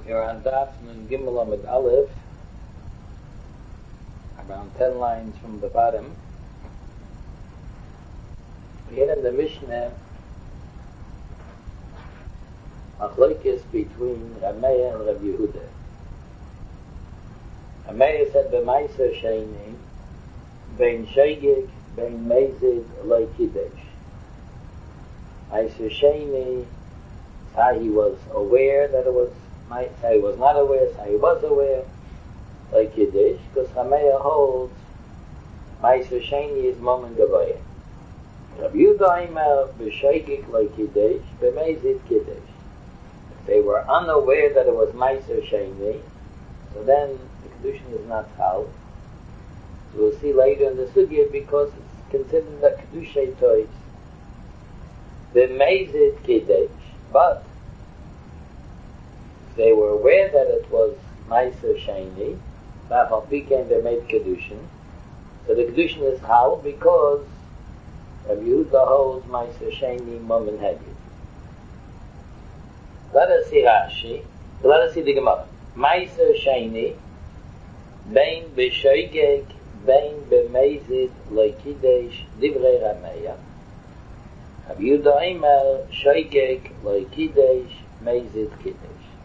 You're on Daf Nun Gimel Amid Aleph, around 10 lines from the bottom. Here in the Mishnah, machlokes between Rameya and Rav Yehuda. Rameya said, "B'maiser sheini, bein shegig, bein mezid, loy kiddush." Maiser sheini, how he was aware that it was, how he was not aware, how he was aware, like Kiddush, because Rameya holds Maiser Sheni is Momen Gavoya. Rav Yehuda Aimer b'Sheigik like Kiddush, b'Mezid Kiddush. If they were unaware that it was Maiser Sheni, so then the Kedushin is not Chal. So we'll see later in the Sugya, because it's considered a Kedushay Toys. B'Mezid Kiddush, but they were aware that it was Maiser Sheni, Ba'al Pikein they made Kedushin. So the Kedushin is how? Because Rav Yehuda holds Maiser Sheni Momen Hedid. Let us see Rashi. Let us see the Gemara. Maiser Sheni, Bein B'Shoigeg, Bein B'Mezid Loikidesh, Divrei Rameya. Rav Yehuda Aimer, Shoigeg Loikidesh, Mezid Kiddush.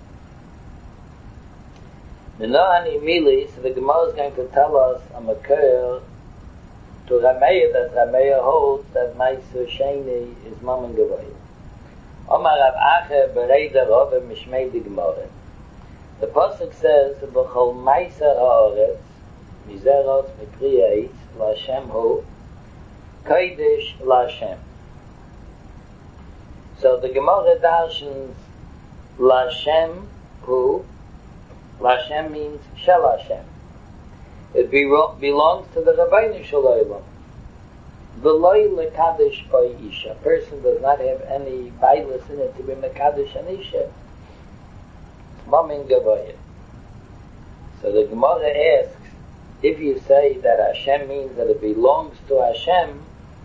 So the Gemara is going to tell us a makar to Rameya, that Rameya holds that Maiser Sheni is Momen Gavoya. Omar Rav Acher Bereida Rov Mishmei the Gemara. The pasuk says, "V'chol Maiser Haaretz Mizeros Mipri Eitz LaHashem Hu Kodesh LaHashem." So the Gemara darshans LaHashem Hu. LaHashem means Shel Hashem. It belongs to the Rabbeinu Shalom. V'loi lekadosh by Isha. A person does not have any bailus in it to be mekadosh an Isha. It's Momen Gavoya. So the Gemara asks, if you say that Hashem means that it belongs to Hashem,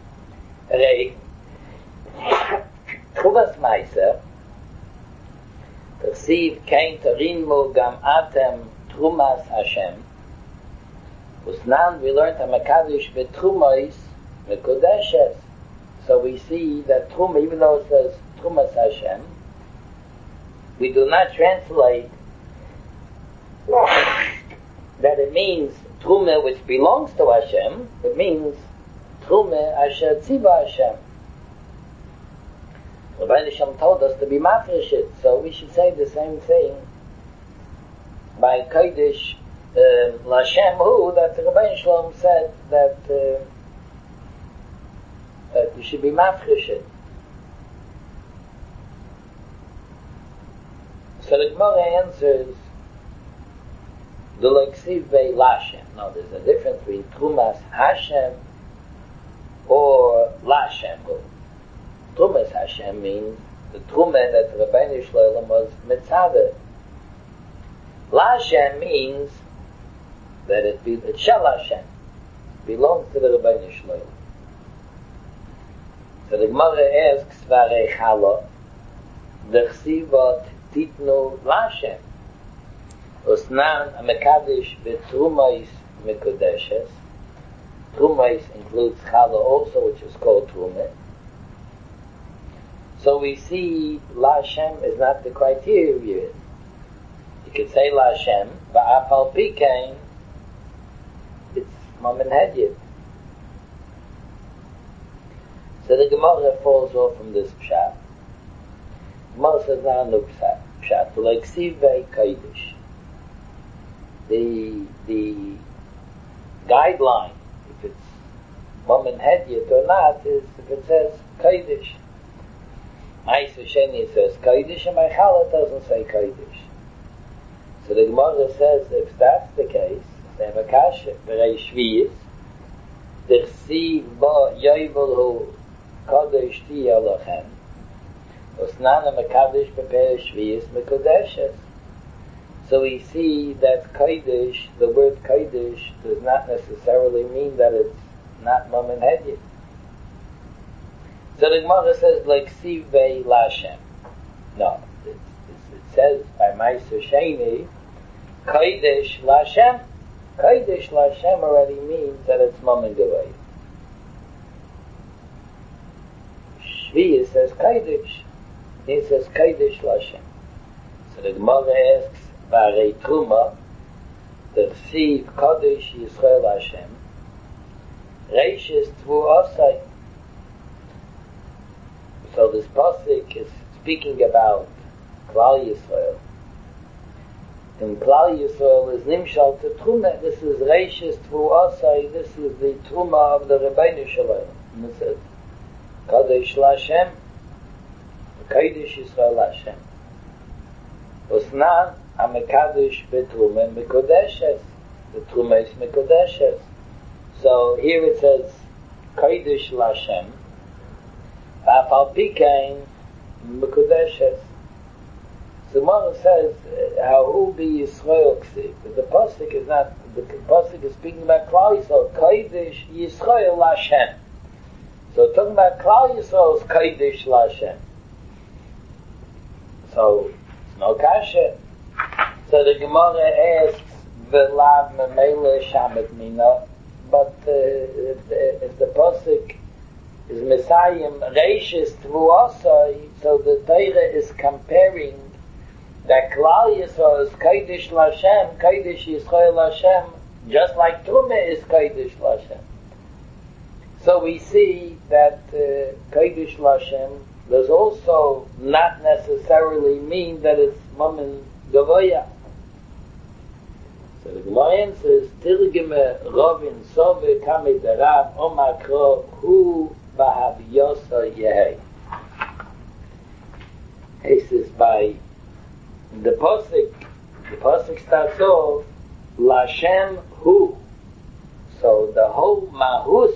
Chuvas Meiser, Tersiv kein tarinmu gam atem trumas Hashem. Usnan, we learned HaMakadosh betrumais mekodeshes. So we see that truma, even though it says trumas Hashem, we do not translate that it means truma which belongs to Hashem. It means truma asher tziva Hashem. Rabbeinu Shalom told us to be mafresh it, so we should say the same thing by Kodesh LaHashem Hu, that Rabbeinu Shalom said that we should be mafresh it. So the Gemara answers, the Leksiv Bei LaHashem. No, there's a difference between Trumas Hashem or LaHashem Hu. Trumas Hashem means the Truma that Rabbeinu Shalom was mitzvah. LaHashem means that it Shel Hashem, belongs to the Rabbeinu Shalom. So the Gemara asks, Varei Chala, D'chsivot titnu LaHashem, Usnan HaMekadosh v'Trumais Mekodeshes. Trumais includes Chala also, which is called Truma. So we see LaHashem is not the criteria. You could say LaHashem, Ba'al Pikein, it's Momen Hedid. So the Gemara falls off from this pshat. Gemara says now no pshat, like Sivei Kodesh. The guideline, if it's Momen Hedid or not, is if it says Kodesh. Maiser Sheni says Kodesh, and my Chala doesn't say Kodesh. So the Gemara says, if that's the case, they have a kasha, Berei Shviyis, D'chsiv ba yovel hu Kodesh tiya lachem, Usnana mekadosh beper Shviyis mekodeshes. So we see that Kodesh, the word Kodesh, does not necessarily mean that it's not Momen Hedid. So the Gemara says, like Sivei LaHashem. No, it's says by Meiser Sheni, Kodesh Lashem. Kodesh Lashem already means that it's Mammon Gavaya. Shvi says Kodesh. He says Kodesh Lashem. So the Gemara asks, Varei Truma, the Chsiv Kodesh Yisrael Hashem, Reishis Tvu Osai. So this pasuk is speaking about Klal Yisrael. And Klal Yisrael is Nimshal to Truma. This is Reishis Tvu Osai. This is the Truma of the Rebbeinu Shalom. And it says, Kodesh Lashem, Kodesh Yisrael Lashem. Osnan HaMekadosh Betruma Mekodeshes. The Truma is Mekodeshes. So here it says Kodesh Lashem. Afal Pikein Mekodeshes. So Gemara says how who be Yisrael Ksiv. But the pasuk is not. The pasuk is speaking about Klal Yisrael. Kodesh Yisrael Lashem. So talking about Klal Yisrael is Kodesh Lashem. So it's no kasha. So the Gemara asks V'lav Memele Shamet Mina. But if the pasuk is Messiah Reishis Tvuasai, so the Torah is comparing that Klal Yisrael is Kodesh Lashem, Kodesh Yisrael Lashem, just like Truma is Kodesh Lashem. So we see that Kodesh Lashem does also not necessarily mean that it's Mammon Gavoya. So the Gemara answers, Tirgime Rovin Sove Kame Derav Omakro Hu Bahavyosa Yehei. He says by the pasuk starts off Lashem Hu. So the whole Mahus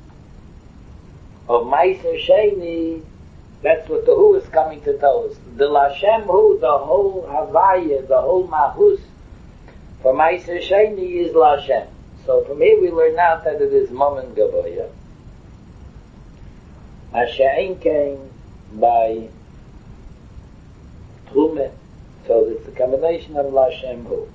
of Meiser Sheni, that's what the Hu is coming to tell us. The Lashem Hu, the whole Havaya, the whole Mahus for Meiser Sheni is Lashem. So from here we learn out that it is Mammon Gavoya. Asher came by Truma. So it's a combination of Lashem Hu.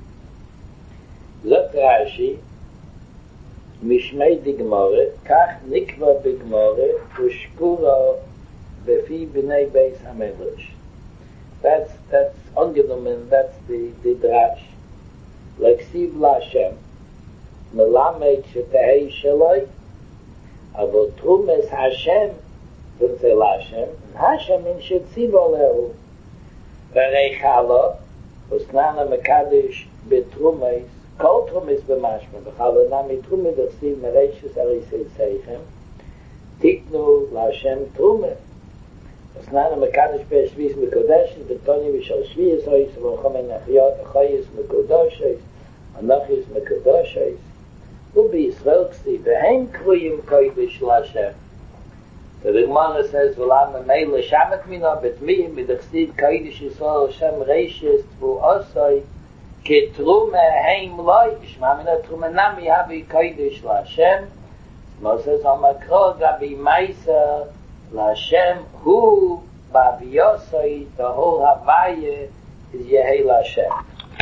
Zot Rashi, Mishmei Digmore, Kach Nikva Bigmore, Ushkura Befi B'nei Beis HaMedrash. That's angenommen, that's the drash. Like Siv Lashem, Melamed Shetehei Shaloi, Avo Trumes Hashem, doesn't say Lashem, Hashem in Shetziv Olehu. V'reichala, Osnana Mekadosh Betrumais, Kol Trumis B'mashma, V'chala Nami Trumi V'chsiv Mereishus Arisei Seichem, Tiknu L'Hashem Trumah, Osnana Mekadosh Be'eshvis Mekodeshes, B'toni V'shal Shviyas Hois, V'chomen Achayis Mekodoshes, Anachis Mekodoshes, Ubi Yisrael Ksiv, V'hem Kruyim Kodesh L'Hashem. So the Gemara says, "V'lam Memele Shamet Mina Betmiyim B'dachsiv Kodesh Yisrael Hashem Reishis Tvu Osai Ketruma Heim Loi Shma Mina Truma Nami Havi Kodesh L'Hashem." Moses Amakro Gabi Meiser L'Hashem Hu Baviyosai. The whole Havaya is Yehei L'Hashem.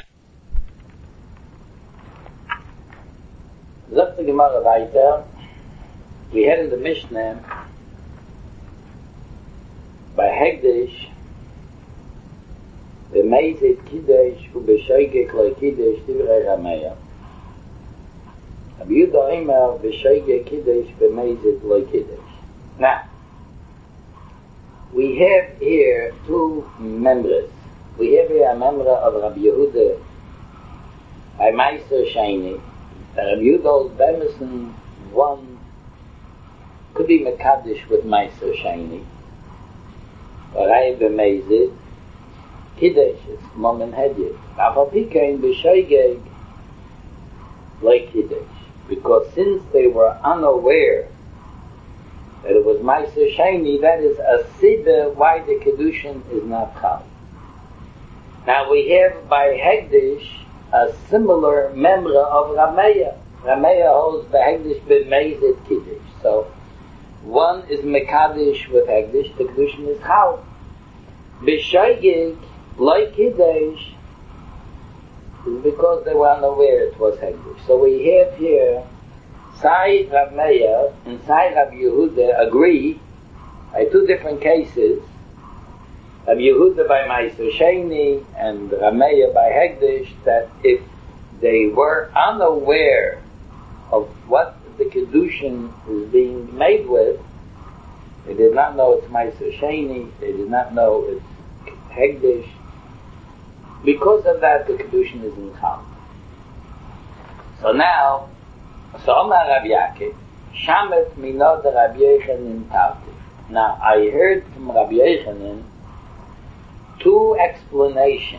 Sagt the Gemara weiter. We had in the Mishnah by Hegdish, the Meizet Kiddush, who Beshoigek Loi Kiddush, Divrei Rameya. Rabbi Yehuda Omer, Beshoigek Kiddush, Bemeizet Loi Kiddush. Now, we have here two members. We have here a member of Rabbi Yehuda by Meiser Sheni. Rabbi Yehuda Bemison, one could be Mekadosh with Meiser Sheni. Rai b'meizid, Kiddush, it's Mammon Hedyet. Afal Pikein b'shoigeg, like Kiddush. Because since they were unaware that it was Meiser Sheni, that is a sibah why the Kiddushin is not chal. Now we have by Hegdish a similar memra of Rameya. Rameya holds the Hegdish b'meizid Kiddush. So one is Mekadosh with Hegdish, the Kiddushin is chal. B'shoigeg, like Kiddush, is because they were unaware it was Hegdish. So we have here, Sai Rav Meir and Sai Rav Yehuda agree by two different cases. Rav Yehuda by Ma'aser Sheni and Rav Meir by Hegdish, that if they were unaware of what the Kedushin is being made with, they did not know it's Ma'aser Sheni, they did not know it's Hegdish. Because of that, the Kedushin is in Chal. So now, Omar Rav Yaakov, Shamet Minod Rav Yochanan Tartif. Now, I heard from Rav Yochanan two explanations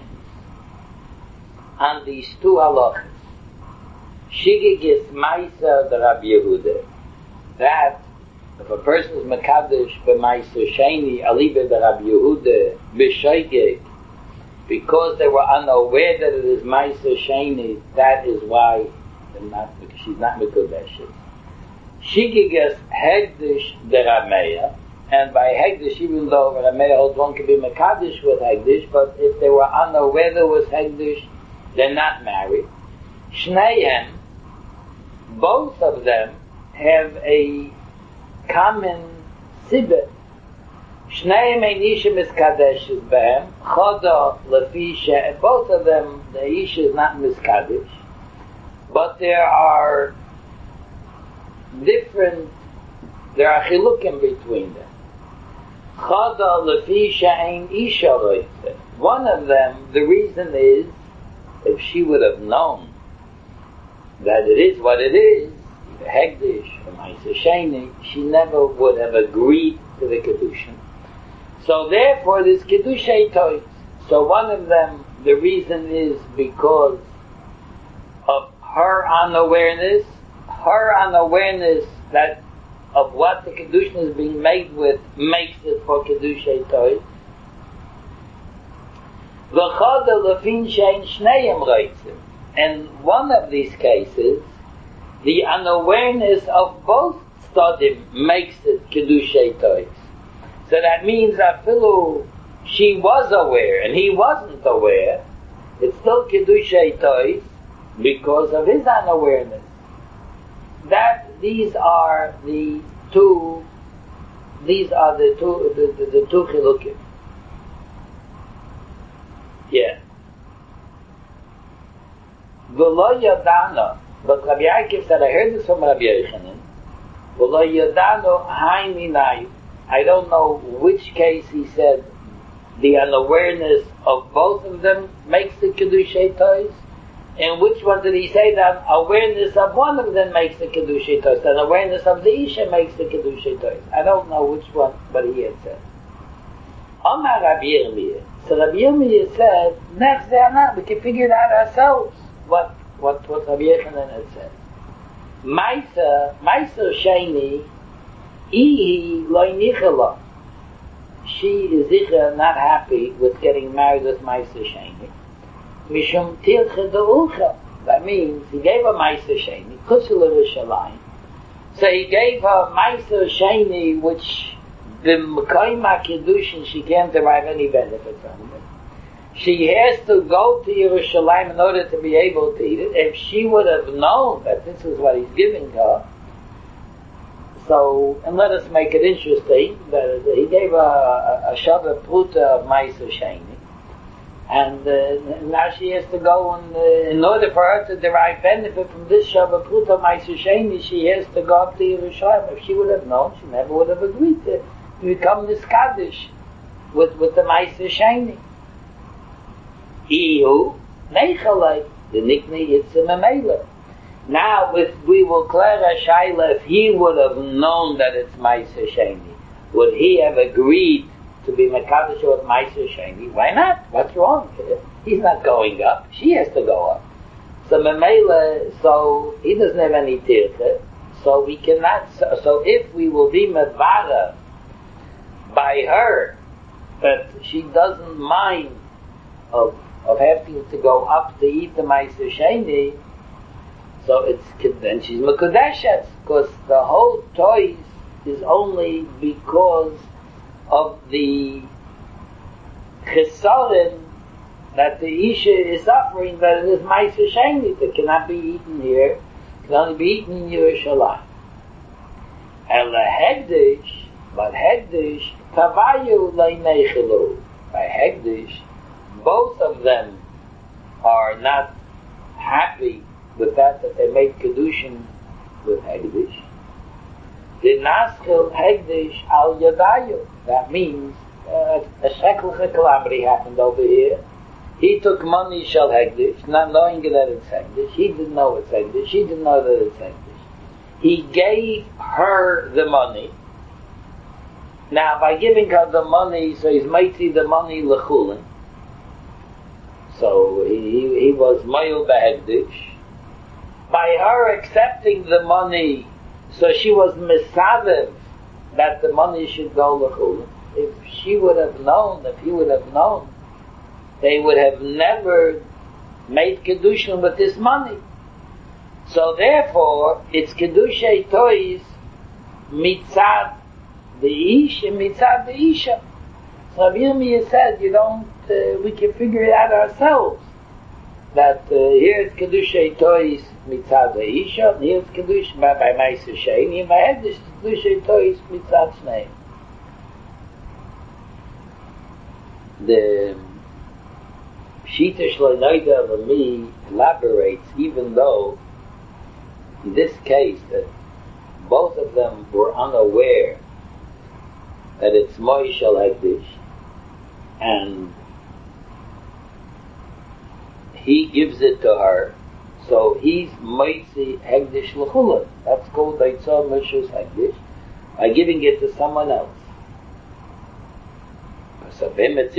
on these two halachas. Shigigis Ma'aser the Rav Yehuda, that if a person is Mekadosh b'Ma'aser Sheni, Alibe the Rav Yehuda, b'Shoigeg, because they were unaware that it is Ma'aser Sheni, that is why she's not Mekudeshes. Shigigis Hegdish the Rav Meir, and by Hegdish, even though Rav Meir holds one can be Mekadosh with Hegdish, but if they were unaware there was Hegdish, they're not married. Shneihem, both of them have a common sibet. Shneihem ein isha miskadeshes behem, choda lefi she, both of them, the isha is not miskadesh, but there are chilukim between them. Choda lefi she ein isha roitze. One of them, the reason is, if she would have known that it is what it is, the Hegdish, the Ma'aser Sheni, she never would have agreed to the Kedushin. So therefore, this Kedushei Tois. So one of them, the reason is because of her unawareness that of what the Kedushin is being made with makes it for Kedushei Tois. And one of these cases, the unawareness of both Stadim makes it Kedushei Tois. So that means that she was aware and he wasn't aware, it's still Kedushei Tois because of his unawareness. That these are the two chilukim. Yeah. V'lo yadano, but Rabbi Yaakov said, I heard this from Rabbi Yochanan, V'lo yadano hai minai. I don't know which case he said the unawareness of both of them makes the Kedushei Tois, and which one did he say that awareness of one of them makes the Kedushei Tois, and awareness of the Isha makes the Kedushei Tois. I don't know which one, but he had said. Omar Rabbi Yirmiyah. So Rabbi Yirmiyah said, next day or not, we can figure it out ourselves. What Rabbi Yochanan had said. Ma'aser Sheni, Ihi loy nichala. She is not happy with getting married with Ma'aser Sheni. Mishum tilcha de'ucha. That means he gave her Ma'aser Sheni, kusula v'shalayim. So he gave her Ma'aser Sheni, which b'mekayma kedushin she can't derive any benefit from it. She has to go to Yerushalayim in order to be able to eat it. If she would have known that this is what he's giving her, so, and let us make it interesting, that he gave her a Shabbat Pruta of Ma'aser Sheni, and now she has to go, and in order for her to derive benefit from this Shabbat Pruta of Ma'aser Sheni, she has to go up to Yerushalayim. If she would have known, she never would have agreed to become this Kaddish with the Ma'aser Sheni. Ihu, Nechalei, the Nikni Yitzim Amela. Now, we will clear a Shaila, if he would have known that it's Ma'aser Sheni, would he have agreed to be Mekadosh with Ma'aser Sheni? Why not? What's wrong? He's not going up. She has to go up. So Mamela, so he doesn't have any tircha, so we cannot, so if we will be Mevara by her, but she doesn't mind of having to go up to eat the Ma'aser Sheni, so then she's Mekudeshes, because the whole toys is only because of the chesaron that the Isha is suffering, that it is Ma'aser Sheni that cannot be eaten here, can only be eaten in Yerushalayim. And the Hegdish, but Hegdish, Tavayu Leineichelu. By Hegdish, both of them are not happy with that they made Kedushin with Hegdish. The Naschil Hegdish al Yadayu. That means a shekliche calamity happened over here. He took money shel Hegdish, not knowing that it's Hegdish. He didn't know it's Hegdish. She didn't know that it's Hegdish. He gave her the money. Now, by giving her the money, so he's mighty the money lechulin. So he was mayul behegdish. By her accepting the money, so she was misavev that the money should go lechulin. If she would have known, if he would have known, they would have never made kedushin with this money. So therefore, it's kedushay tois mitzad the ish and mitzad the isha. So Rabbi Yirmiyah said, we can figure it out ourselves. That here it's kedushay tois mitzad the isha, and here it's kedush by Ma'aser Sheni, and by Hegdish it's kedushay tois mitzad shnei. The Shita Shloinoida Lami elaborates, even though in this case that both of them were unaware that it's Moish al Hegdish, and he gives it to her, so he's Moitzi Hegdish L'chulah. That's called Daitzah Mishus Hegdish, by giving it to someone else. So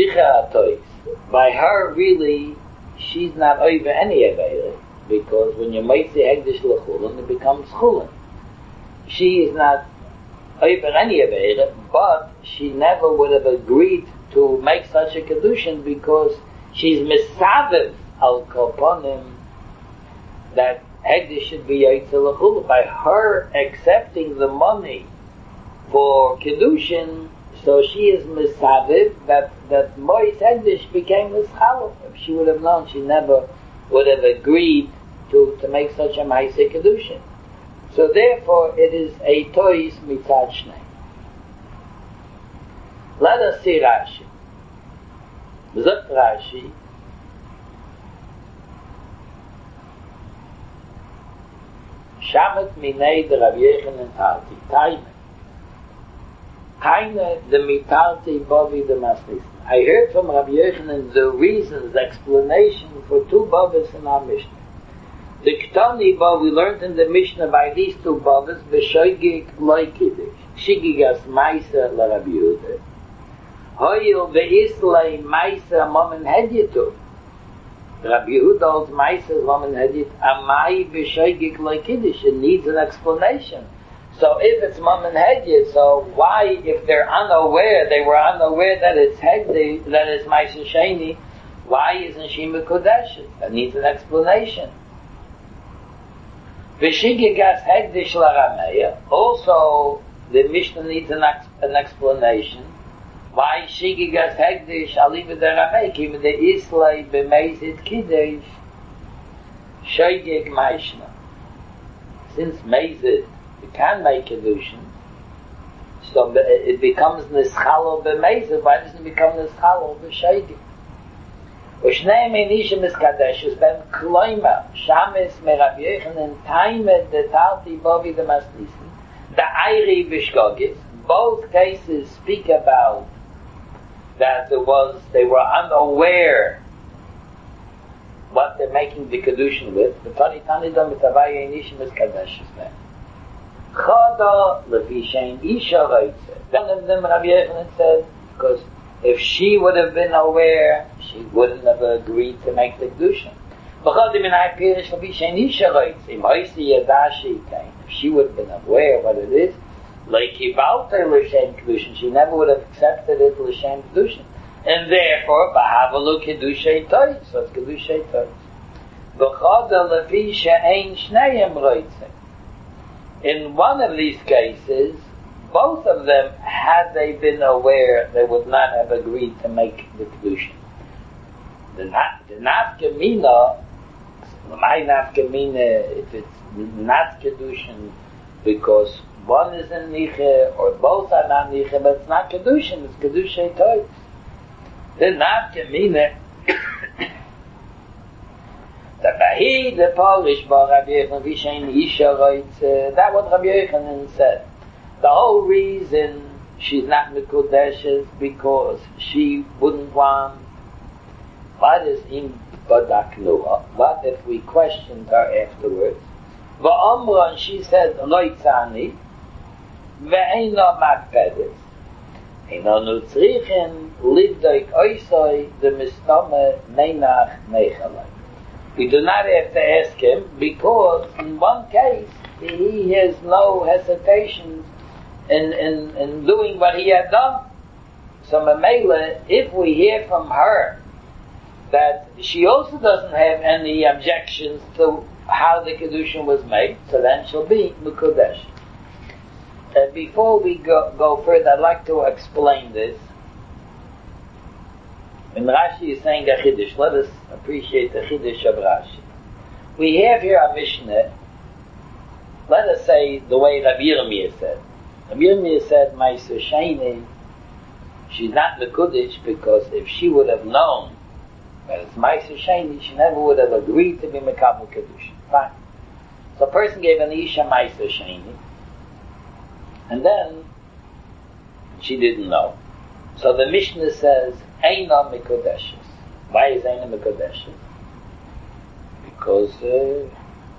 by her, really, she's not over any Aveira, because when you might say Hegdish L'chulun, it becomes Chulun. She is not over any Aveira, but she never would have agreed to make such a Kedushin because she's Misaviv al Koponim that Hegdish should be Yaitzel L'chulun. By her accepting the money for Kedushin, so she is misaviv that Mois Hegdish became mischalef. If she would have known, she never would have agreed to make such a ma'aseh kedushin. So therefore, it is a tois mitzad shnei. Let us see Rashi. Zot Rashi. Shamet minei de Rabbi Yochanan Tarti Taime. Keine de mitalti bovi de masnis. I heard from Rabbi Yochanan the reasons, the explanation for two bovis in our Mishnah. The Ktani bo we learned in the Mishnah by these two bovis, B'shoigig loy kiddush, Shigigas Maisa la Rabbi Yehuda, Hoyil ve'islei Maisa momen hedyetu. Rabbi Yehuda holds Maisa momen hedyet, Amai b'shoigig loy kiddush. It needs an explanation. So if it's mom and Hegdish, so why, if they're unaware, they were unaware that it's Hegdish, that it's Ma'aser Sheni, why isn't she Mekudeshet? That needs an explanation. V'shigigas Hegdish la'rameya. Also, the Mishnah needs an explanation. Why Shigigas Hegdish aliva d'rameya? Even the Islay b'meizit kiddush Shogig Maishna. Since meizit you can make kedushin, so it becomes nischalo b'meizah. Why doesn't it become nischalo b'sheigim? U'shnei meinishim miskadeshes ben kloima shamis merav Yochanan taimed de talti bovi de masnisin the ayri b'shgogis. Both cases speak about that they were unaware what they're making the kedushin with. The tani dam mitavay meinishim miskadeshes ben. Chada levishain isha reitze. One of them, Rabbi Yochanan said, because if she would have been aware, she wouldn't have agreed to make the kedushin. B'chadi minay pirish levishain isha reitze. Im hoisi yadashi kain. If she would have been aware what it is, leikibalter l'shem kedushin, she never would have accepted it l'shem kedushin. And therefore, b'havalu kedushay tois. So it's kedushay tois. B'chada levisha ein shneim reitze. In one of these cases, both of them, had they been aware, they would not have agreed to make the kedushin. the nafkamina, my nafkamina, if it's not kedushin, because one is in niche or both are not niche, but it's not kedushin, it's kedushay toys. The nafkamina, the bahi, the Polish bar Rabbi Yochanan Vishain Isha writes, that what Rabbi Yochanan said. The whole reason she's not Mekudesh is because she wouldn't want. What is in Badaknua? What if we questioned her afterwards? Va'amran, she said, Loitzani, ve'eino makpedes, eino nutzrichen, livdoik oisoi, the mistame meinach mechalai. We do not have to ask him, because in one case, he has no hesitation in doing what he had done. So Mamela, if we hear from her that she also doesn't have any objections to how the Kedushin was made, so then she'll be Mekudesh. Before we go further, I'd like to explain this. When Rashi is saying a Chiddush, let us appreciate the Chiddush of Rashi. We have here a Mishnah, let us say the way Rabbi Yirmiyah said. Rabbi Yirmiyah said, Ma'aser Sheni, she's not Mekudesh because if she would have known that it's Ma'aser Sheni, she never would have agreed to be Mekabel Kedushin. Fine. So a person gave an Isha Ma'aser Sheni, and then she didn't know. So the Mishnah says, Eina Mekodeshes. Why is Eina Mekodeshes? Because there's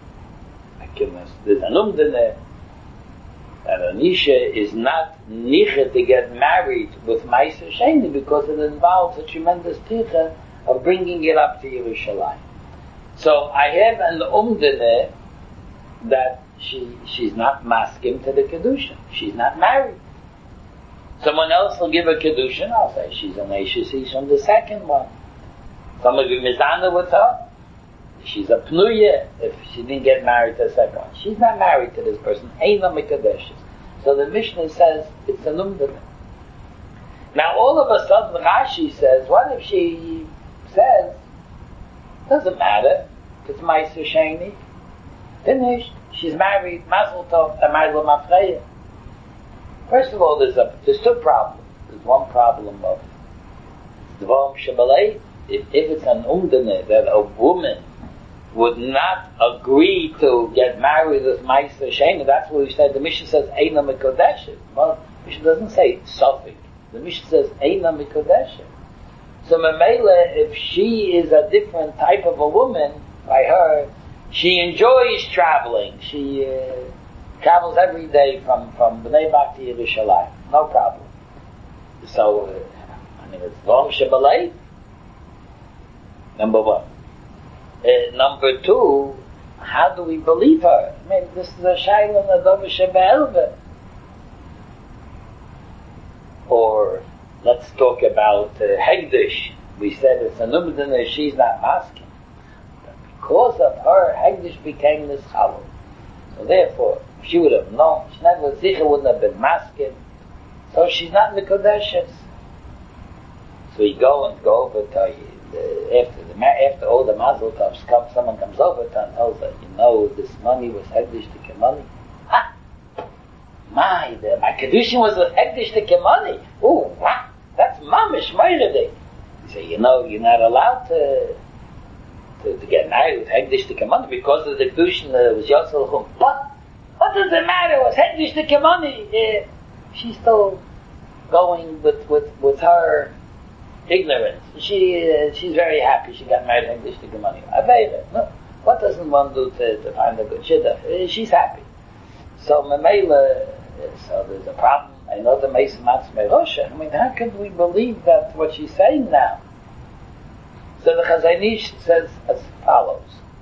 an umdene that an Isha is not niche to get married with Ma'aser Sheni because it involves a tremendous ticha of bringing it up to Yerushalayim. So I have an umdene that she's not maskim to the Kedushin. She's not married. Someone else will give a Kedushin, I'll say she's an Eishes from the second one. Some of you mizana with her. She's a Pnuya if she didn't get married to the second one. She's not married to this person. Eina Mekadeshes. So the Mishnah says it's an umdana. Now all of a sudden Rashi says, what if she says, doesn't matter, it's Ma'aser Sheni, finished, she's married, Mazel Tov, Tamayla Mafreya. First of all, there's two problems. There's one problem of Dvarim Shebalei. If it's an umdana that a woman would not agree to get married with Ma'aser Sheni, that's what we said. The Mishnah says Eina Mekodeshes. Well, the Mishnah doesn't say Sofik. The Mishnah says Eina Mekodeshes. So Mamela, if she is a different type of a woman, by her, she enjoys traveling. She travels every day from Bnei Brak to Yerushalayim. No problem. So, it's Dvarim Shebalei. Number one. Number two, how do we believe her? I mean, this is a Shaila Nadova Shebe'elve. Or, let's talk about Hegdish. We said it's an umdana, she's not masking. But because of her, Hegdish became this challah. So therefore, if she would have known, she never zicha wouldn't have been masking. So she's not Mekodeshes. So we go over to after all the Mazel Tovs, someone comes over to her and tells her, this money was Hegdish to Kemani. Ha! My Kedushin was a Hegdish to Kemani. Oh, what? That's mamish Meirede. You say, you're not allowed to get married with Hegdish to Kemani because of the Kedushin was Yosel Chum. But what does it matter? It was Hegdish to Kemani. She's still going with her ignorance. She's very happy she got married to Hegdish to Kemani. Aveda. No. What doesn't one do to find a good shidduch? She's happy. So Mamela, so there's a problem. I know the Mesa Matzmei Rosha. I mean, how can we believe that what she's saying now? So the Chazon Ish says as follows.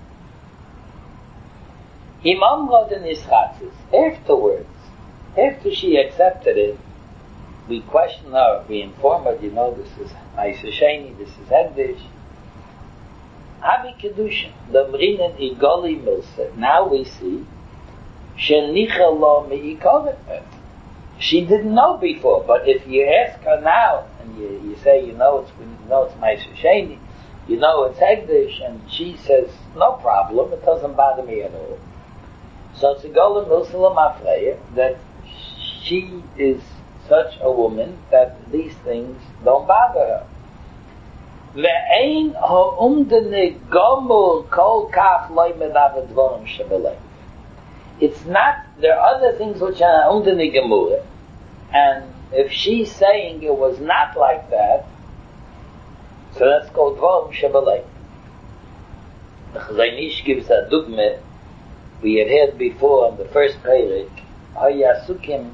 Imam Rodin Ischatzis. Afterwards, after she accepted it, we question her, we inform her, this is Ma'aser Sheni, this is Hegdish. Habi Kedushin, the Mrinen Igoli Milsa. Now we see, Shenicha Lo Me'ikovet. She didn't know before, but if you ask her now, and you say, it's Ma'aser Sheni, you know it's Hegdish, and she says, no problem, it doesn't bother me at all. So it's a golem Milsalam Afreya that she is such a woman that these things don't bother her. Ve'ein ha'umdene gomul kol kach loy medav dvorim shebelei. It's not, there are other things which are umdene gemure, and if she's saying it was not like that, so that's called dvorim shebelei. The Chazon Ish gives a dugme. We had heard before on the first perek, Hayasukim,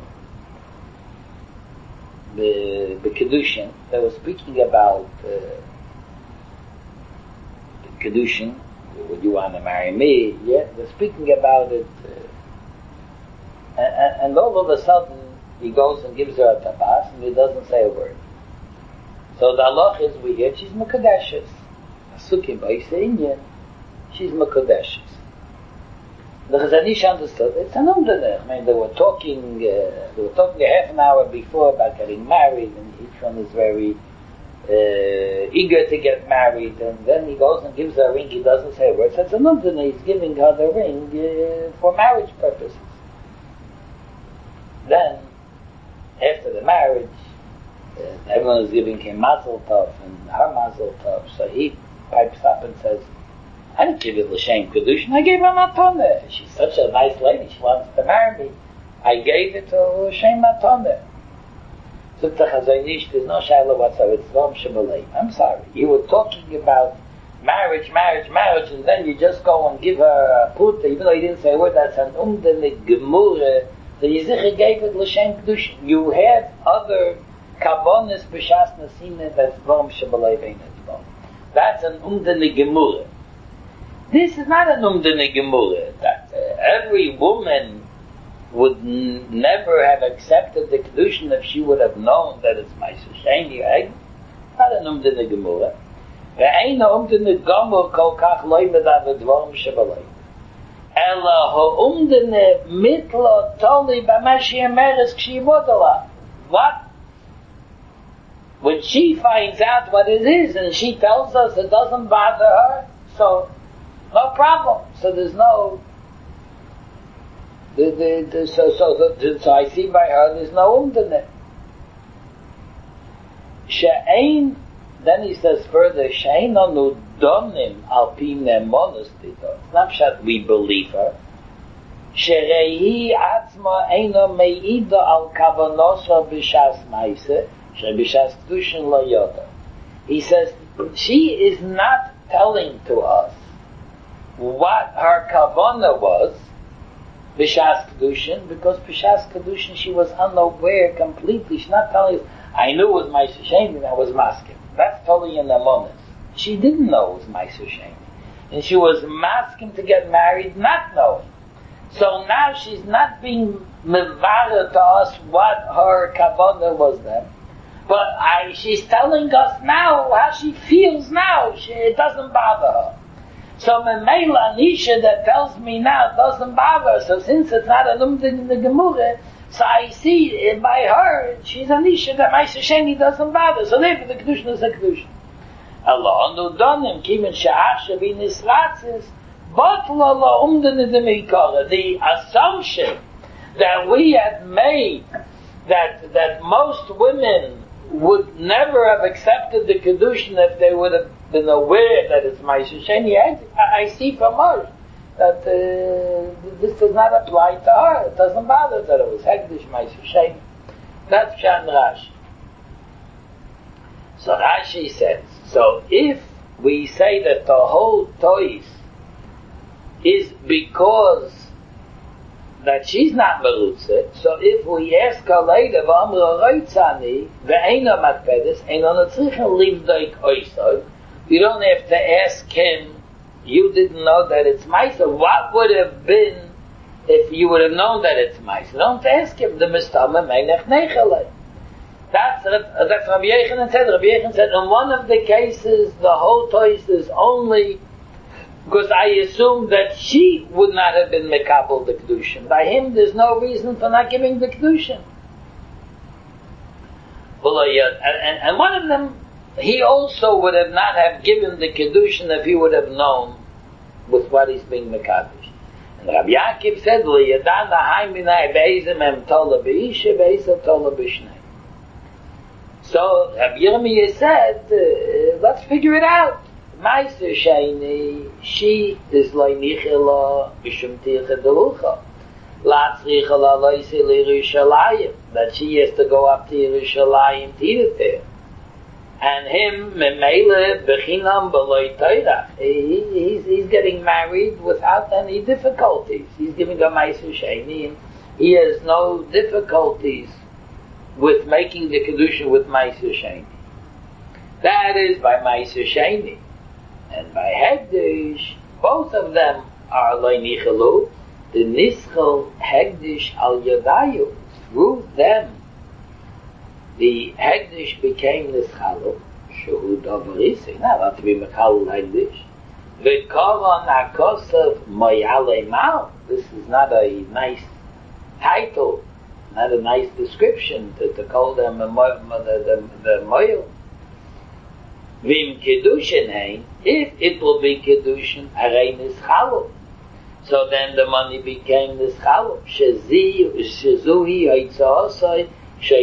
the Kedushin, they were speaking about the Kedushin, would you want to marry me? Yeah, they're speaking about it, and all of a sudden he goes and gives her a tapas and he doesn't say a word. So the halach is, we hear she's Mekadeshes. Hasukim Ba'isa Inyan, she's Mekadeshes. The Chazon Ish understood it's an umdenech. I mean, they were talking a half an hour before about getting married, and each one is very eager to get married, and then he goes and gives her a ring, he doesn't say a word, so it's an umdenech, he's giving her the ring for marriage purposes. Then, after the marriage, everyone is giving him mazel tov, and her mazel tov, so he pipes up and says, I didn't give it l'shem kedushin. I gave her matone. She's such a nice lady. She wants to marry me. I gave it to l'shem matone. So the Chazon Ish, there's no shaila whatsoever. It's dvorim shebelei. I'm sorry. You were talking about marriage, and then you just go and give her a put, even though you didn't say a word. That's an umdene gemure. The Yizicha gave it l'shem kedushin. You had other kabonis b'shas nasina that's dvorim shebelei v'einat. That's an umdene gemure. This is not an umdene gemura, that every woman would never have accepted the kedushin if she would have known that it's ma'aser sheni egg. Not an umdene gemura. Ve'ein ha'umdene gomur kol kach loy medav dvorim shebelei. Ela ha'umdene mitlo toli b'mashi emeres k'shiyivod. What? When she finds out what it is and she tells us it doesn't bother her, so no problem. So there's no. So I see by her there's no umdene. She'ein. Then he says further, she'ein anu donim al pi nemonos tito. It's not that we believe her. She'rehi atzma eino meido al kavanosha b'shas ma'ase she'b'shas kedushin lo yoda. He says she is not telling to us what her kavanah was, b'shas kedushin, because b'shas kedushin she was unaware completely. She's not telling us, I knew it was ma'aser sheni and I was masking. That's totally in the moment. She didn't know it was ma'aser sheni. And she was masking to get married not knowing. So now she's not being mevarer to us what her kavanah was then. But she's telling us now how she feels now. It doesn't bother her. So Memela Anisha that tells me now doesn't bother. So since it's not an umdin in the Gemurah, so I see by her, she's Anisha that ma'aser sheni doesn't bother. So therefore the Kedushin is a Kedushin. Allah nu donim kimin she'ach shebi nisratzis batla la umdin in the Mikara. The assumption that we had made that most women would never have accepted the Kedushin if they would have been aware that it's ma'aser sheni. I see from her that this does not apply to her. It doesn't bother that it was hekdesh ma'aser sheni. That's Pshat Rashi. So Rashi says, so if we say that the whole tois is because that she's not merutze, so if we ask her later, v'amra roitzani, ve'eina matpedes, eina netzrichen livdoik oisoi, you don't have to ask him, you didn't know that it's ma'aser. What would have been if you would have known that it's ma'aser? Don't ask him, the mistama meinech nechelei. That's Rabbi Yechanan said. Rabbi Yechanan said, in one of the cases, the whole tois is only because I assume that she would not have been mekabel the kedushin. By him, there's no reason for not giving the kedushin. And one of them he also would have not have given the Kedushin if he would have known with what he's being Mekadosh. And Rabbi Yaakov said, L'yadana haiminai be'ezim em tola be'isha be'ezim tola b'shnei. So Rabbi Yirmiyah said, let's figure it out. Meiser Sheini, she is loy nichela b'shum ticha delucha. Latzricha la loyse l'Yerushalayim, that she has to go up to Yerushalayim to eat it there. And him, Memele, Bechinam, Beloy Toirach. He's getting married without any difficulties. He's giving a Meiser Sheini, and he has no difficulties with making the Kedusha with Meiser Sheini. That is by Meiser Sheini. And by Hegdish, both of them are Loi Nichelu. The Nischel Hegdish al Yadayu. Through them, the Hegdish became Nischalu, Shehu Dovarisi, not allowed to be Mechalul Hegdish. V'koron HaKosav Moyale Mal. This is not a nice title, not a nice description to call them the Moyal. Vim Kedushin Hein, if it will be Kedushin, Arei Nischalu. So then the money became Nischalu. Shezuhi Haitzahosai, so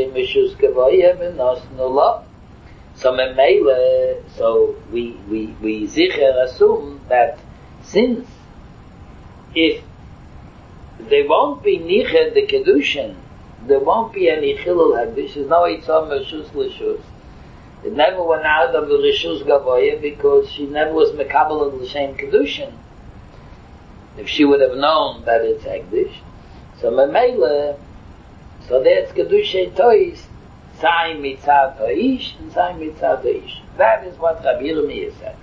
we zicher assume that since if there won't be nicher the kedushin, there won't be any chilul hagdish. There's no itzam reshus l'shus. It never went out of the reshus gavoya because she never was mekabel of l'shem kedushin. If she would have known that it's hagdish, so memela. So that's Kedushay Tois, Sai Mitzad Toish, and Sai Mitzad Toish. That is what Rabbi Yirmiyah said.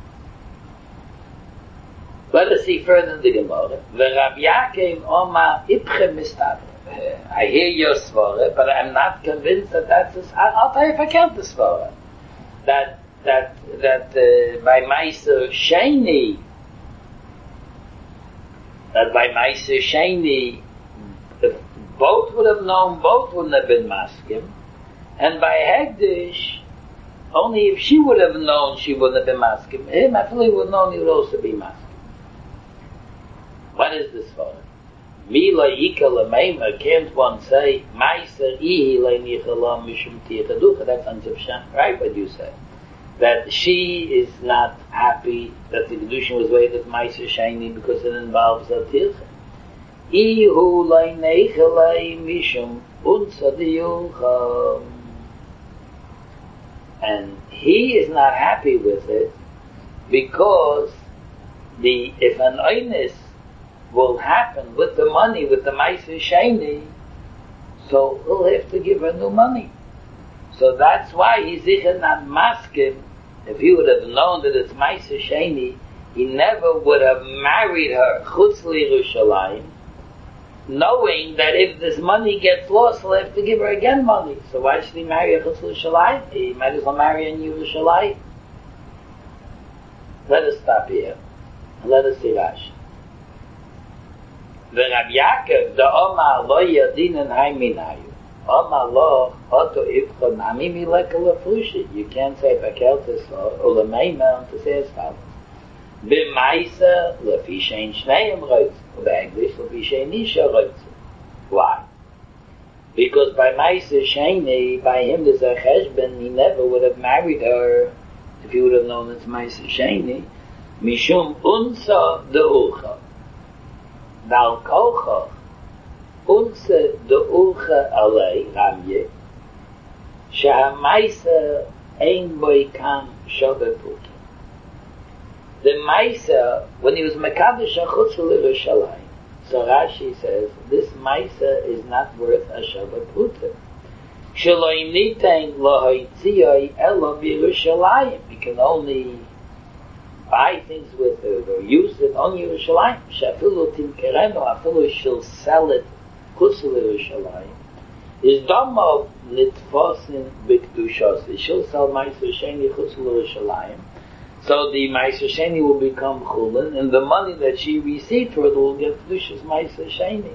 Let us see further in the Gemara. Rabbi Yaakov Omar Ipchem Mistav. I hear your svara, but I'm not convinced that that's I'll tell you if I count the svara. That by Meiser Sheini, both would have known, both wouldn't have been maskim. And by Hegdish, only if she would have known, she wouldn't have been maskim. Him, I feel he would have known, he would also be maskim. What is this for? Mila yika l'meima, can't one say, Meiser ihi le'nichalam mishum tiyachaducha, that's on Zivshan, right, what you said. That she is not happy that the Kedushin was weighed with Meiser Sheini because it involves a tircha. Ihu le'nechelei mishum unsadiyucham. And he is not happy with it because if an oinus will happen with the money, with the Meiser Sheini, so he'll have to give her new money. So that's why he's even not maskim. If he would have known that it's Meiser Sheini, he never would have married her chutz l'Yerushalayim, knowing that if this money gets lost, he'll have to give her again money. So why should he marry a chutz l'Yerushalayim? He might as well marry a Yerushalayim. Let us stop here. And let us see Rashi. The Rabbi Yaakov, the Omar lo yadinan haiminayu. Omar lo oto ifcha nami mileka lefrushi. You can't say bakeltis or lemeima to say as follows. B'maisa lefi shein shneim roitz. B'English lefi shein isha roitz. Why? Because by Maisa Sheini, by him there's a cheshbon, he never would have married her if he would have known it's Maisa Sheini. Mishum unsa de'ucha. Dal kocha unsa de'ucha alei ramye. Sheha Maisa ein boi kam shobeput. The Maisa, when he was Mekadosh HaChutz l'Yerushalayim, so Rashi says, this Maisa is not worth a Shabbat Puter. Shaloi nitain lohoitziyoi elo b'Yerushalayim. You can only buy things with it or use it on Yerushalayim. Shafilu timkereno, afilu shall sell it chutz l'Yerushalayim. Is dama nitfosin b'kdushos. It shall sell Maisa Sheini chutz l'Yerushalayim. So the Meiser Sheini will become Chulin, and the money that she received for it will get Kedushas Meiser Sheini.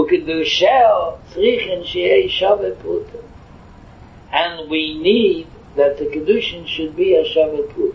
Ukedushel tzrichin she'ei shavet puter. And we need that the Kedushin should be a Shava Pruta.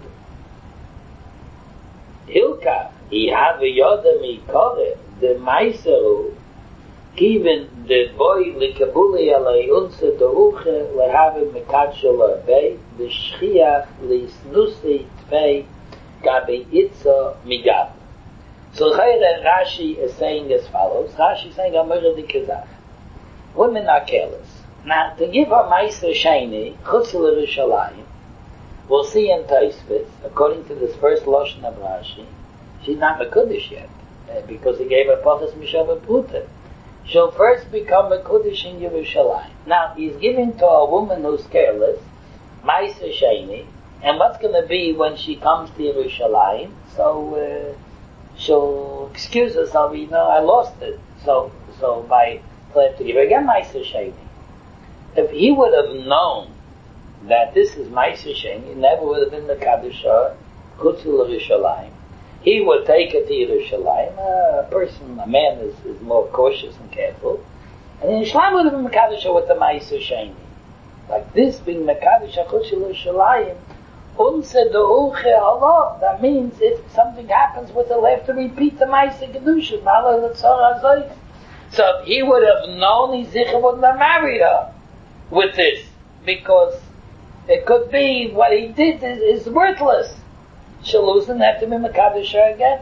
Hilka, I have a yoda mikore, the Meiseru, given the boy likabuli alei unse doruche, lehave mekatshe bei, the Shchiach lisnusi tvei, gabi itza migab. So Rashi is saying as follows. Rashi is saying, Amir the Kazach. Women are careless. Now, to give her Meiser Sheni, Chutz L'Rishalayim, we'll see in Tosfos, according to this first Lashon of Rashi, she's not Mekudesh yet, because he gave her Pachas Mishava Pruta. She'll first become Mekudesh in Yerushalayim. Now, he's giving to a woman who's careless, Meiser Sheni, and what's going to be when she comes to Yerushalayim? So, she'll excuse herself, I lost it. So I have to give her again Meiser Sheni. If he would have known that this is Meiser Sheni, it never would have been the Kaddish Chutz L'Rishalayim. He would take it to Yerushalayim. A man is more cautious and careful. And in Yerushalayim would have been Kaddish with the Meiser Sheni. Like this being the Kaddish Chutz L'Rishalayim, that means if something happens with her, they'll have to repeat the Meiser Kedushin. So if he would have known, he wouldn't have married her with this, because it could be what he did is worthless. She'll lose and have to be Mekadosh her again.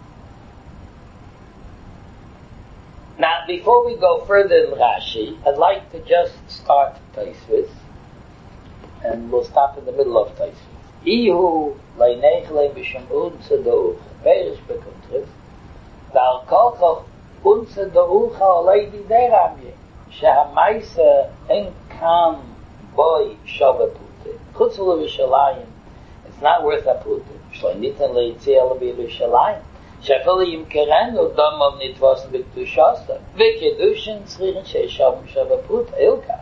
Now, before we go further in Rashi, I'd like to just start Tosfos, and we'll stop in the middle of Tosfos. Ihu leinechle b'shem unzedouch perish bekuntres dal kolchoch unzedouch olei didei ramye shehamaisa en kam boy shava pute chutz l'Yerushalayim. It's not worth a pute shloi nitan leitzia l'Yerushalayim shefeli yimkerenu domov nitvos b'kdushasa v'kedushin tzrichen sheishav shava pute ilka.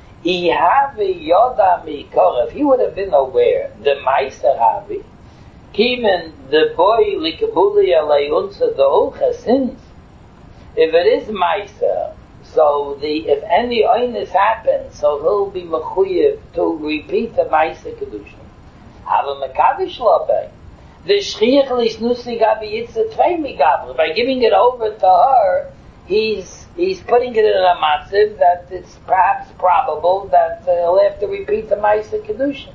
If he would have been aware, the Meiser Havi, even the boy likabuli alei unsa do'ucha sins. If it is Meiser, so if any oinus happens, so he'll be mechuyev to repeat the Meiser Kedushin. Have a mekadosh lobei. The shchiach lisnusi gabi yitzah tvei migavri. By giving it over to her, he's putting it in a matziv that it's perhaps probable that he'll have to repeat the Meiser Kedushin.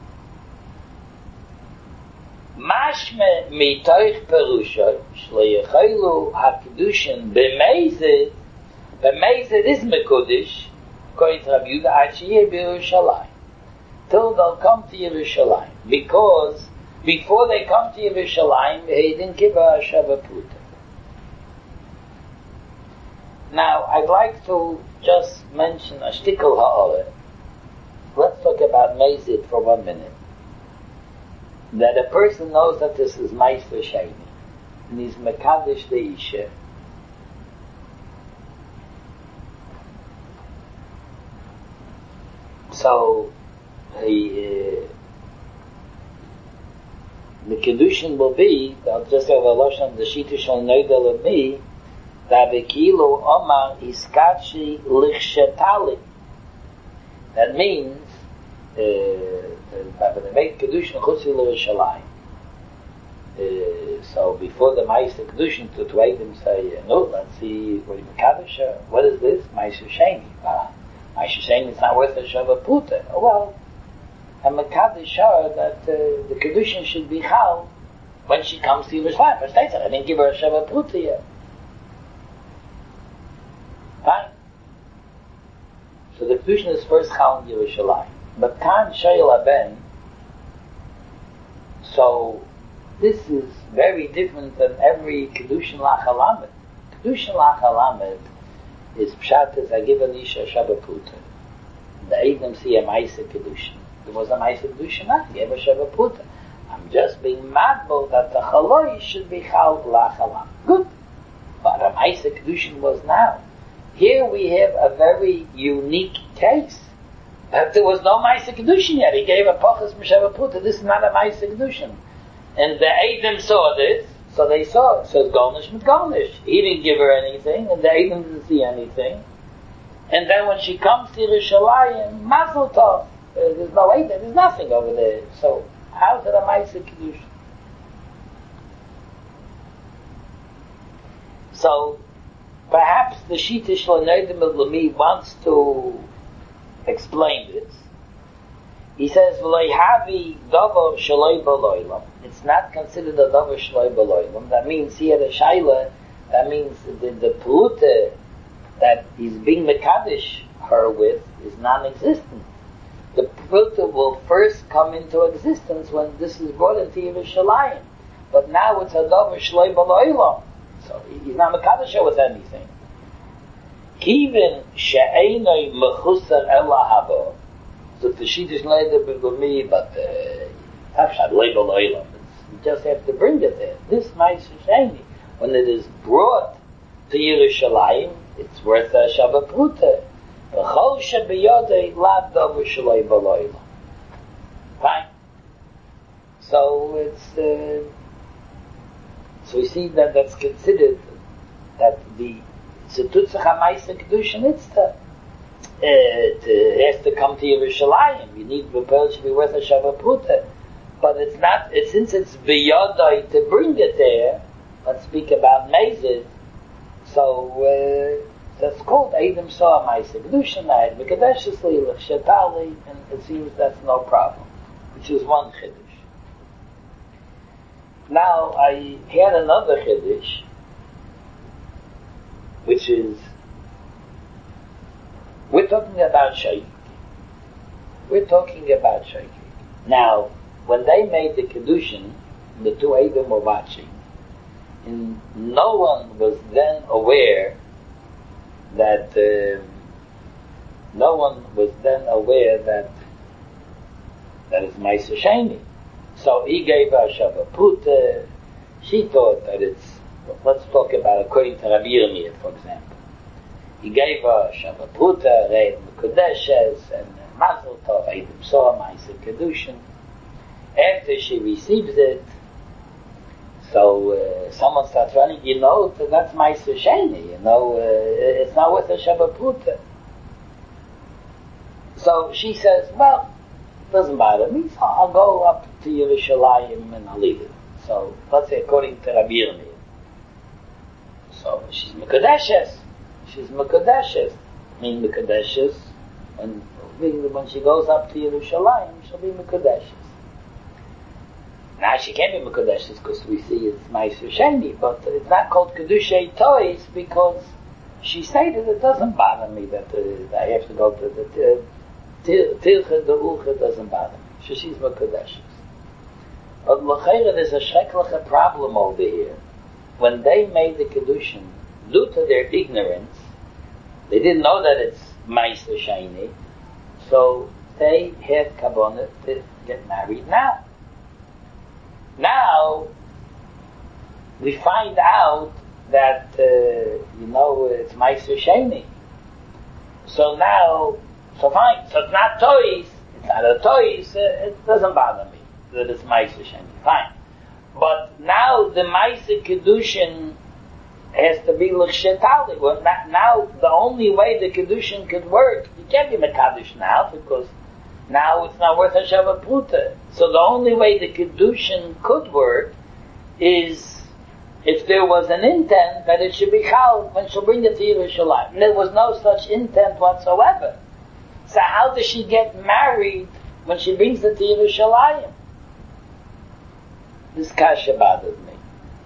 Mashme mitoich perusha shleyichaylu ha-Kedushin b'meizid. B'meizid is mekudish, according to Rabbi Yehuda, Achiyeh b'Yerushalayim, till they'll come to Yerushalayim. Because before they come to Yerushalayim, he didn't give her a Shava Pruta. Now, I'd like to just mention a shtickle ha'oreh. Let's talk about Meizid for 1 minute. That a person knows that this is Meiser Sheni, and he's Mekadosh the Isha. So, the Kedushin will be, I'll just have a lotion, the Shita Shal Neidel will be, that bekilu omar iskachi lichshetali. That means when they make Kedushin chutz l'Yerushalayim. So before the Meiser Kedushin to wait them say, no, let's see what what is this? Meiser Sheni. Meiser Sheni is not worth a Shava Pruta. Oh, well, and Mekadosh her that the Kedushin should be chal when she comes to Yerushalayim. But states I didn't give her a Shava Pruta yet. Fine. So the Kedushin is first chal in Yerushalayim. But Kan Shayla Ben, so this is very different than every Kedushin Lachalamed. Kedushin Lachalamed is Pshat as I give an Isha Shava Pruta. The Eidim see a Meiser Kedushin. There was a Meiser Kedushin, he gave a Shava Pruta. I'm just being madbol that the Chaloi should be Chal Lachalamed. Good. But a Meiser Kedushin was now. Here we have a very unique case. There was no Meiser Kedushin yet. He gave a Pachas Meshava Pruta. This is not a Meiser Kedushin. And the Eidim saw this, so they saw it. So Golnish with Golnish. He didn't give her anything, and the Eidim didn't see anything. And then when she comes to Yerushalayim, Mazel Tov. there's no way, there's nothing over there. So how's it a Maisa Kedusha? So perhaps the Shita Shlonedim Lami wants to explain this. He says, "V'loi havi davar shaloi b'loilam." It's not considered a davar shaloi b'loilam. That means here the shaila. That means the peruta that he's being mekadesh her with is non-existent. The peruta will first come into existence when this is brought into Yerushalayim. But now it's a davar shaloi b'loilam. So he's not mekadesh her with anything. Kivin she'enoi mechusar ela habo. So the Shidduch Neder B'Gumi, but Tafshad Leibel Oilam. You just have to bring it there. This Ma'aser Sheni, when it is brought to Yerushalayim, it's worth a Shabbat Pruta. V'chol shebiyodei lav davar shaloi b'loilam. Fine. So it's so we see that that's considered that the Zetzutzach HaMaisa Kedusha Nitzta. It has to come to Yerushalayim. You need the pearl to be worth a Shabbat Pruta. But it's not, since it's biyodai to bring it there, let's speak about Mezid. So, that's called Eidim Soa Maisa Kedusha Naid, Mekadesh Lilach Shetali, and it seems that's no problem. Which is one Chiddush. Now, I had another Chiddush, which is, we're talking about Shaykh. We're talking about Shaykh. Now, when they made the Kedushin, the two Eidim were watching, and no one was then aware that that is Ma'aser Sheni. So he gave her Shabbat Pruta. She thought that it's, let's talk about according to Rabbi Yirmiyah, for example. He gave her Shabbat Pruta, Reid Mekudeshes, and Mazel Tov, Eidim Soa, Ma'aser Kedushin. After she receives it, so someone starts running, that's Ma'aser Sheni, it's not worth a Shabbat Pruta. So she says, well, doesn't bother me, so I'll go up to Yerushalayim and I'll leave it. So, let's say according to Rabbi Yirmiyah. So, she's Mekudeshes. Mekudeshes, and when she goes up to Yerushalayim, she'll be Mekudeshes. Now she can't be Mekudeshes because we see it's Ma'aser Sheni, but it's not called Kedushei Tois because she stated it doesn't bother me that I have to go to the Tilcha, the Ulcha doesn't bother me. So she's Mekudeshes. But L'cheira, there's a shrekliche problem over here. When they made the Kedushin, due to their ignorance, they didn't know that it's Ma'aser Sheni, so they had kavanah to get married now. Now, we find out that, it's Ma'aser Sheni. So fine, so it's not toys, it's not a toys, it doesn't bother me that it's Ma'aser Sheni, fine. But now the Ma'aser Kedushin has to be l'chshetali. Well, now the only way the Kedushin could work, you can't be Mekadosh now because now it's not worth a Shabbat Pruta. So the only way the Kedushin could work is if there was an intent that it should be Chal when she'll bring it to Yerushalayim. And there was no such intent whatsoever. So how does she get married when she brings it to Yerushalayim? This kasha bothers me.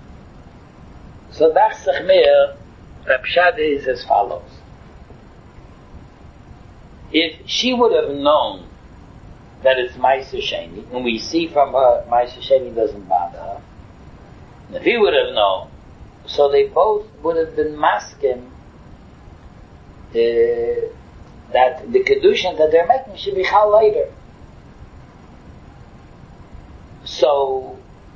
So Dach Sechmir, Pshat is as follows. If she would have known that it's Ma'aser Sheni, and we see from her, Ma'aser Sheni doesn't bother her, and if he would have known, so they both would have been masking that the Kedushin that they're making should be Chal later. So,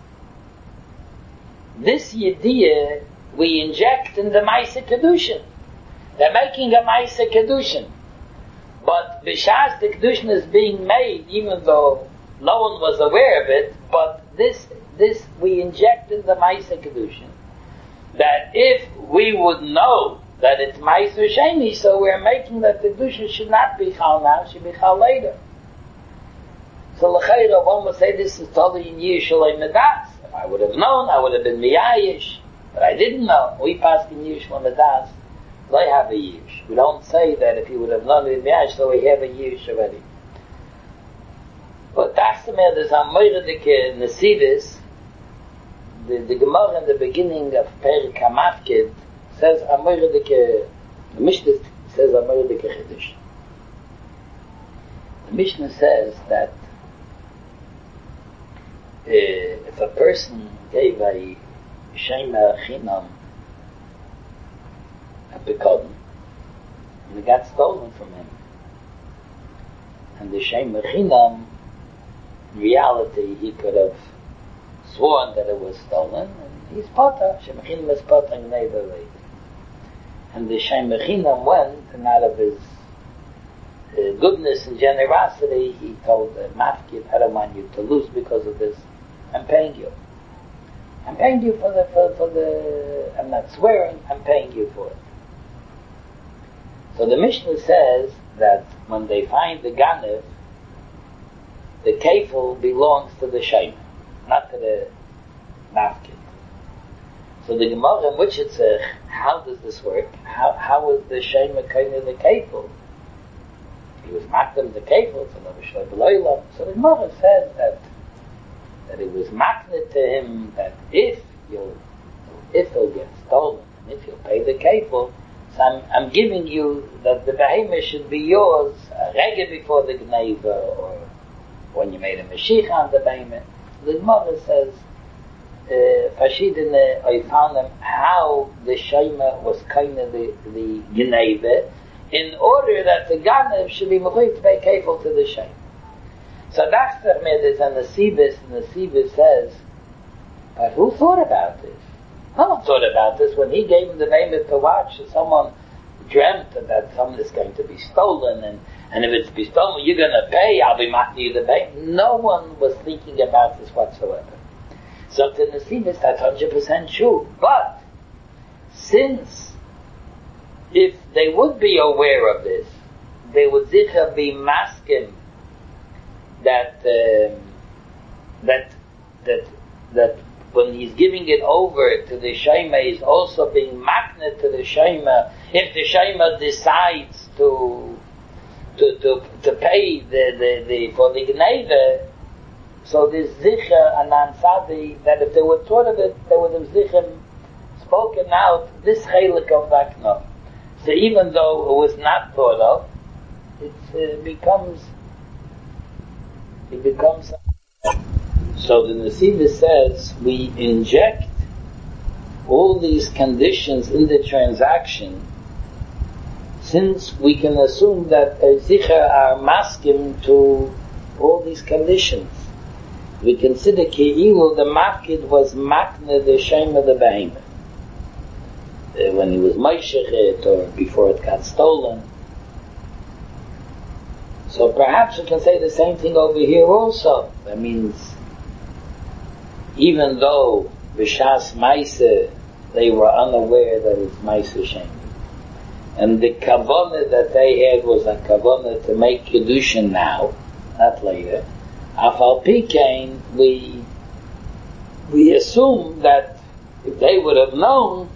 this Yediyah we inject in the Ma'aser Kedushin. They're making a Ma'aser Kedushin. But B'shas the Kedushin is being made, even though no one was aware of it, but this we inject in the Ma'aser Kedushin. That if we would know that it's Ma'aser Sheni, so we're making that the Kedushin should not be Chal now, should be Chal later. So l'chayra, one would say this is totally in Yish Shalei Medas. If I would have known, I would have been Miyayish. But I didn't know. We pass in Yish Shalei Medas. They have a Yish. We don't say that if he would have known it Miyayish, so we have a Yish already. But that's the matter. There's a Moiradike Nesivis. The Gemara in the beginning of Perik HaMafkid says a Moiradike, the Mishnah says a Moiradike Chiddush. The Mishnah says that if a person gave a Shema Chinam a Pekodin, and it got stolen from him, and the Shema Chinam, in reality, he could have sworn that it was stolen, and he's Potter. Shema Chinam is Potter in Neighborhood. And the Shema Chinam went, and out of his goodness and generosity, he told the Mafkid, I don't want you to lose because of this. I'm paying you. I'm paying you for the, I'm not swearing, I'm paying you for it. So the Mishnah says that when they find the Ganev, the kefil belongs to the Shema, not to the Mafkid. So the Gemara in which it's how does this work? How is the Shema kind of the kefil? He was makdem the kefil, so the Gemara says that it was makdem to him that if he'll get stolen, and if you'll pay the kefil, so I'm giving you that the behemoth should be yours a regga before the gneva, or when you made a mashiach on the behemoth. The Gemara says, Fashidine, I found them how the Shema was kind of the gneva, in order that the Ganev should be mechuyev to pay kefil to the Shema. So that's the Medes and the Sibis says, but who thought about this? No one thought about this when he gave him the behemoth to watch. Someone dreamt that something is going to be stolen, and if it's be stolen, you're going to pay, I'll be matting you the behemoth. No one was thinking about this whatsoever. So to the Sibis, that's 100% true. But, since if they would be aware of this, they would sicher be masking that when he's giving it over to the Shema, he's also being magnet to the Shema. If the Shema decides to pay the for the Gneva, so there's zicher and ansadi that if they would thought of it, they would have zicher spoken out this chelik of that knot. So even though it was not thought of, it becomes. So the Nesiva says we inject all these conditions in the transaction, since we can assume that zicher are maskim to all these conditions. We consider ki'ilu the mafkid was makne the shema the behemoth. When he was moishechet or before it got stolen. So perhaps we can say the same thing over here also. That means even though b'shas Maisa they were unaware that it's Maisa Shema, and the kavanah that they had was a kavanah to make kedushin now, not later. Afal pikein, we assume that if they would have known,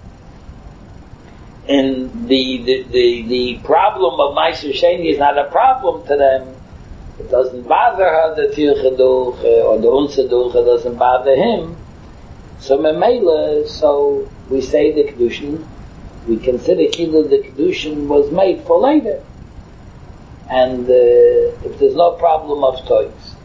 and the problem of Meiser Sheni is not a problem to them, it doesn't bother her, the Tirchaduch or the Unsaduch, it doesn't bother him. So Memela, so we say the Kedushin, we consider Kilu the Kedushin was made for later. And if there's no problem of toys.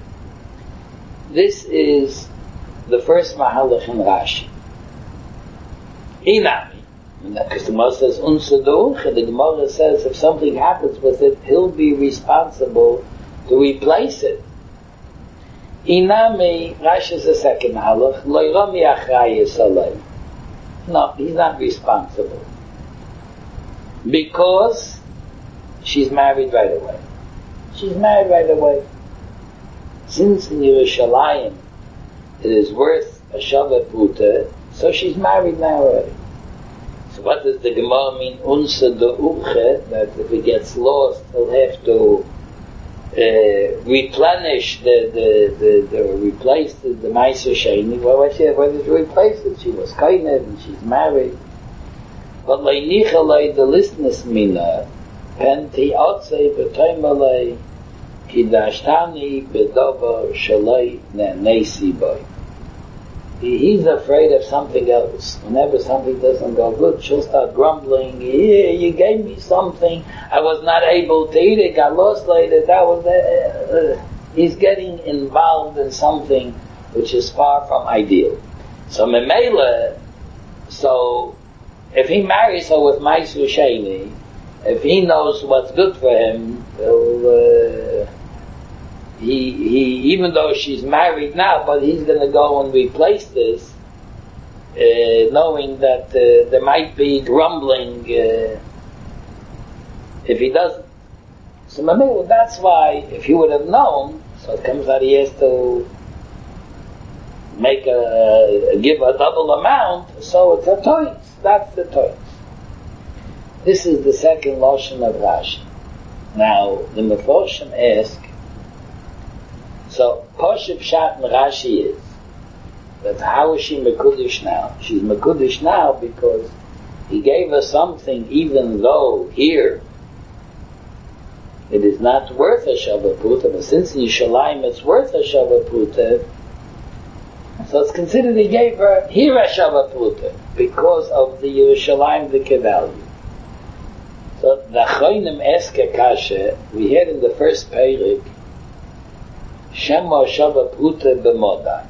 This is the first Mahalach in Rashi. Inami. Because the Gemara says Unsaduch, and the Gemara says if something happens with it, he'll be responsible to replace it. Inami, Rashi is the second halach. Loirami achrayis alay. No, he's not responsible because she's married right away. She's married right away. Since in Yerushalayim it is worth a shavat puta, so she's married now already. So what does the Gemara mean? Unsa de uche, that if he gets lost, he'll have to replenish replace the Meiser Sheni. Well, what did you replace it? She was kained and she's married. But leinicha the listeners mina penti otzei b'toimalei kidashtani b'dobo shalei ne'nesi boy. He's afraid of something else. Whenever something doesn't go good, she'll start grumbling. Yeah, you gave me something. I was not able to eat it. Got lost later. That was he's getting involved in something which is far from ideal. So Memela, so if he marries her with Meiser Sheni, if he knows what's good for him, he even though she's married now, but he's going to go and replace this, knowing that there might be grumbling if he doesn't. So Mamela, that's why if he would have known, so it comes out he has to give a double amount, so it's a toit. That's the toit. This is the second lashon of Rashi. Now the Meforshim ask. So, Poshup Pshat and Rashi is that how is she Mekudesh now? She's Mekudesh now because he gave her something even though here it is not worth a Shavah Pruta, but since in Yerushalayim it's worth a Shavah Pruta, so it's considered he gave her here a Shavah Pruta because of the Yerushalayim the value. So, the Achronim ask a kasha, we had in the first Peirik, Shema Shavah Pruta b'modai.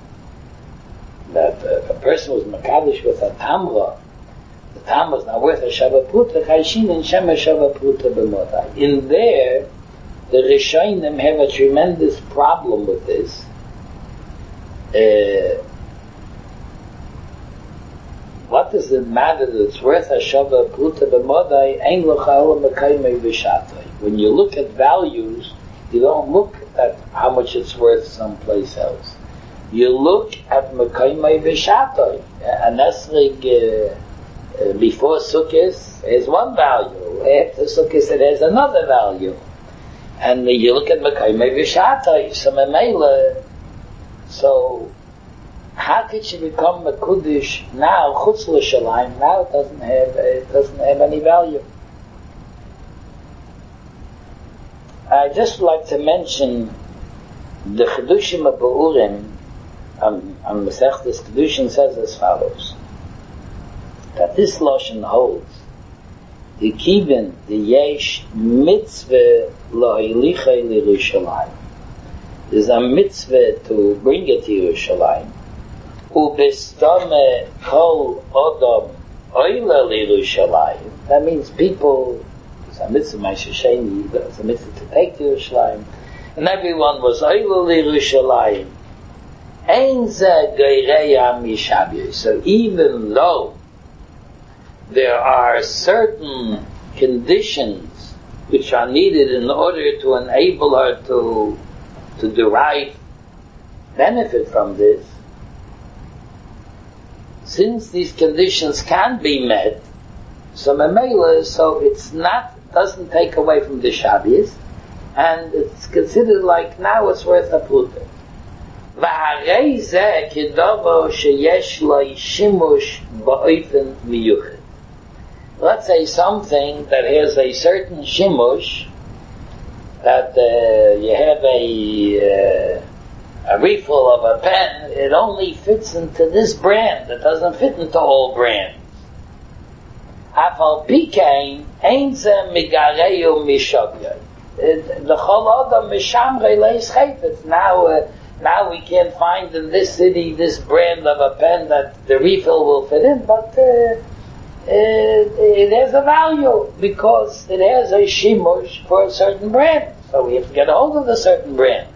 That a person was Makadish with a Tamra, the Tamra is not worth a Shavah Pruta, Chayshin and Shema Shavah Pruta b'modai. In there, the Rishonim have a tremendous problem with this. What does it matter that it's worth a Shavah Pruta b'modai? Ein l'cha'olam mekaymei v'shatay. When you look at values, you don't look at how much it's worth someplace else. You look at Mekaymei V'Shatoi. A Nesrig before Sukkot has one value. After Sukkot it has another value. And you look at Mekaymei V'Shatoi. So Memela, so how could she become Mekudesh now? Chutz l'Shalayim now it doesn't have any value. I just like to mention the Chedushim of Beurim on Masechtas Kedushin says as follows, that this Lashon holds the Kibin, the Yesh mitzvah lo'ilichei l'Yerushalayim. There's a mitzvah to bring it to Yerushalayim. Ubestame kol odom oila l'Yerushalayim. That means people, it's a mitzvah Meiser Sheni, it's a mitzvah to take to Yerushalayim, and everyone was oila l'Yerushalayim. Ein ze geireya mishabye. So even though there are certain conditions which are needed in order to enable her to derive benefit from this, since these conditions can be met, so memela, so it's not, doesn't take away from the Shabbos, and it's considered like now it's worth a pruta. V'harei zeh kedovo sheyesh lo shimush ba'ofen miyuchet. Let's say something that has a certain shimush, that you have a refill of a pen, it only fits into this brand, it doesn't fit into all brands. Afal pikein ein zeh migareyu mishavyay. The chol adam mishamrei leis chayfetz. Now we can't find in this city this brand of a pen that the refill will fit in, but it has a value because it has a shimush for a certain brand. So we have to get a hold of a certain brand.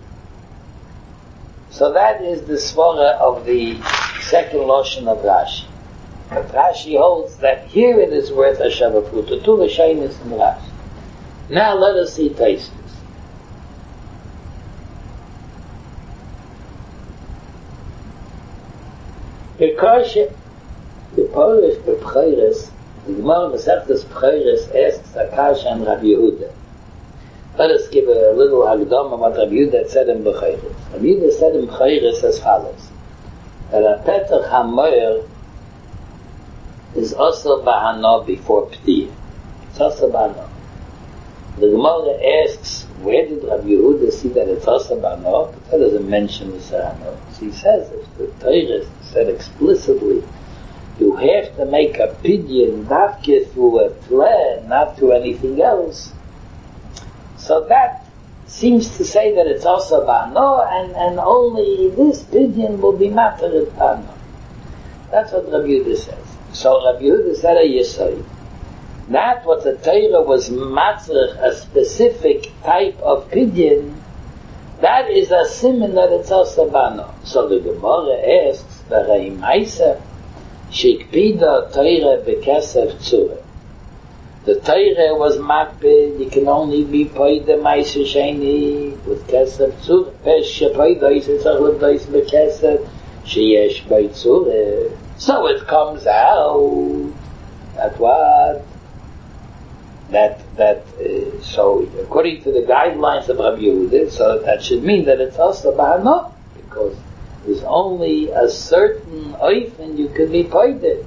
So that is the svara of the second lashon of Rashi. But Rashi holds that here it is worth a shavah pruta, two l'shaynis in Rashi. Now let us see Taisus. Because the Polish B'Bchayres, the Gemara Masechtas B'Chayres asks Akash and Rabbi Yehuda, Let us give a little Hagdama what Rabbi Yehuda said in Bechayres. Rabbi Yehuda said in Bechayres as follows: that a Petach HaMoyer is also Bahana before P'tiyah. It's also Bahana. The Gemara asks, where did Rabbi Yehuda see that it's also Bahana? But that doesn't mention the Bahana. So he says, if the Torah said explicitly, you have to make a pidyon dafke through a tle, not to anything else. So that seems to say that it's also Bahana, and only this pidyon will be matter at Bahana. That's what Rabbi Yehuda says. So Rabbi Yehuda said a Yesod. Not what the Torah was matzrich, a specific type of pidyon, that is a siman that it's also Bahana. So the Gemara asks, V'rei Maisa, Shikpida Torah B'kesef Tzura. The Torah was makbid, you can only be paid the Maisa Sheni with Kesef Tzura. Pesh Shepaida Yisach L'Dois B'kesef, Sheyesh B'ay Tzura. So it comes out that what? So according to the guidelines of Rabbi Yehuda, so that should mean that it's also Bahana, because there's only a certain oifen you could be paid it.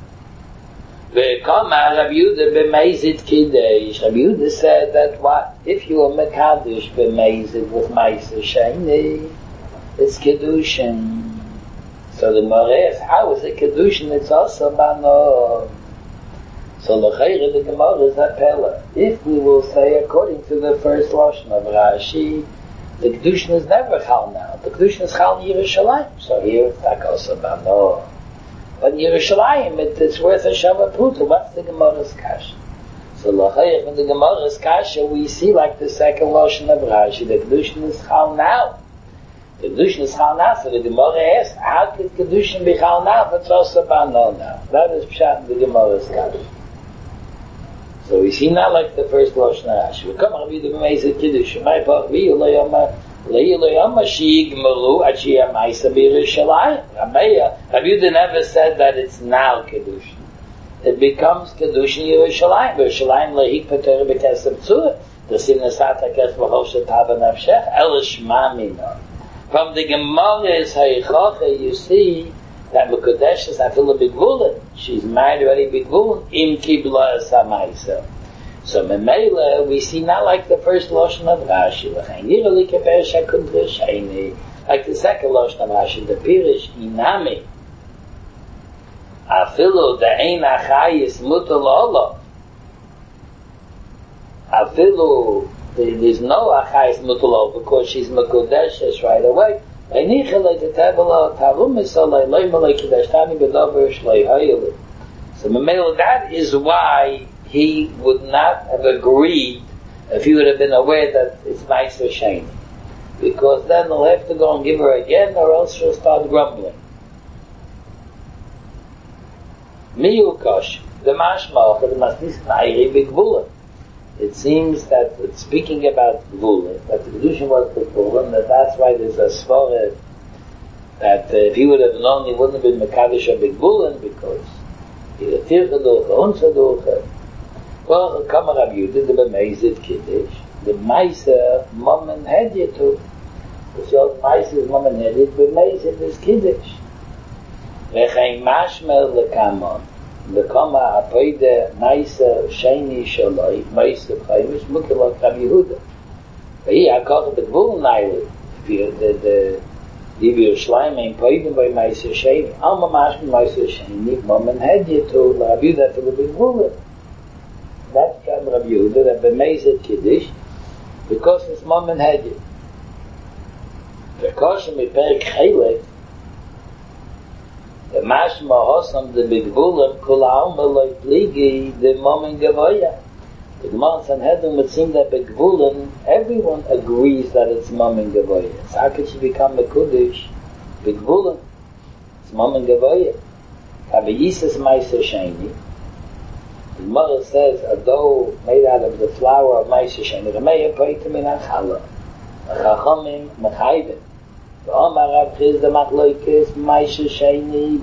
V'kama Rabbi Yehuda b'meizid kiddush. Rabbi Yehuda said that what? If you are mekadosh b'meizid with ma'aser sheni, it's kiddushin. So the Gemara asks, how is it kiddushin? It's also Bahana. So the Gemara is a pella. If we will say according to the first lashon of Rashi, the kedushin is never chal now. The kedushin is chal in Yerushalayim. So here it's like also Bahana. But in Yerushalayim it's worth a shava pruta. What's the Gemara's kasha? So in the Gemara's kasha we see like the second lashon of Rashi, the kedushin is chal now. The kedushin is chal now. So the Gemara asks, how could kedushin be chal now if it's also Bahana now? That is pshat in the Gemara's kasha. So we see not like the first lashon Rashi. We come on, we do amazing kiddush. My part, we Leiyama Shigmalu Achia Maisa B'Yerushalayim. Rabbi Yehuda never said that it's now kiddush. It becomes kiddush in Yerushalayim. Yerushalayim lehik pater b'kesef tzura. The sinasata kes v'chol shetava nafshech elishma mina. From the Gemara's Hayichacha, you see that Mekudesh is Afila B'Gvulin. She's married already B'Gvulin. Im Kibla Samaisa. So Memela, we see not like the first Lashon of Rashi. Like the second Lashon of Rashi, the Pirish Inami. Afilu Da'ein Achayis Mutal Allah. Afilu, there's no Achayis Mutal Allah because she's Mekudesh right away. So that is why he would not have agreed if he would have been aware that it's Ma'aser Sheni, because then he'll have to go and give her again, or else she'll start grumbling. Miyukosh, the mashmach, the masnis na'iri b'gvulin. It seems that it's speaking about Gvulin, that the Kedushin was Gvulin, that's why there's a svara that if he would have known, he wouldn't have been Mekadosh or Gvulin, because he had Tircha Durcha, Unsa Durcha. Well, come Rabbi Yehuda, the B'meizid Kiddush, the Meiser, Mom and Hedya too. So Meiser is Mom and Hedya, B'meizid is Kiddush. V'chein mashmel lekamon. Lekama apoide Meiser Sheni Shaloi Meiser Chaimish Mukilot Rabbi Yehuda. He akot b'gvul naili. The Yerushalayim ain't poiden by Meiser Sheni. Alma mashmi Meiser Sheni. Mom and Hedya to Rabbi Yehuda for the b'gvul. That's from Rabbi Yehuda that b'meizid Kiddush because it's Mom and Hedya. V'koshem miperik Chelek. The mashma hosam the bigvulim kol alma loy pligi the moment gavoya. The Gemara Sanhedrin would seem that bigvulim everyone agrees that it's moment gavoya. So how could she become a kudish? Bigvulim, it's moment gavoya. Kabayisas ma'aser sheni. The Gemara says a dough made out of the flour of ma'aser sheni. Remeya poitim min achala. Chachamim mechayvim. Omar Rav Chizda Machloikis Ma'aser Sheni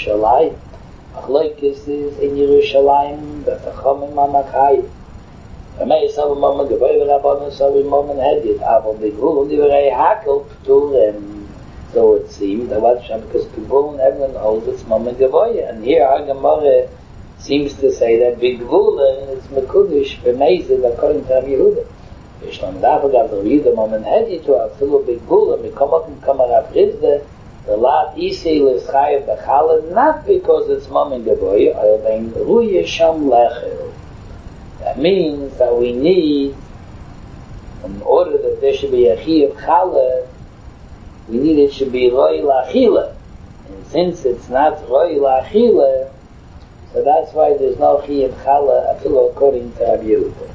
Yerushalayim. Machloikis is in Yerushalayim, the Chachamim HaMachayim. Ramei Savu Momen Gavoy Rabbanon Savu Momen Hedit, aber Begvul und Divrei Hakel Pturim. So it seems that what Shem, because Gvul and everyone holds it's Momen Gavoy, and here our Gemara seems to say that Begvul is Mekudish B'Meizid according to Rabbi Yehuda. Yishlam Dava Gav the Rida Momen Hedit to Afilu Begvul and Mikomakim Kamarav Rizda. The Lat Isil is Chayav B'Chala, not because it's Momen Gavoy, or being Ruye Sham Lechel. That means that we need, in order that there should be a Chiyav Chala, we need it should be Roi Lachila. And since it's not Roi Lachila, so that's why there's no Chiyav Chala, Afilu according to Rabbi Yehuda.